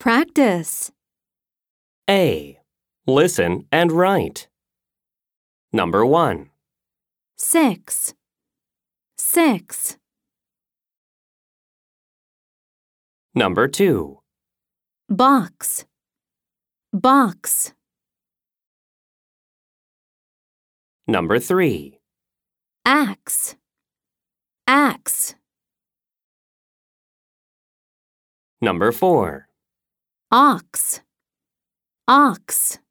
Practice. A. Listen and write. Number 1. 6. 6. Number 2. Box. Box. Number 3. Axe. Axe. Number 4. Ox. Ox.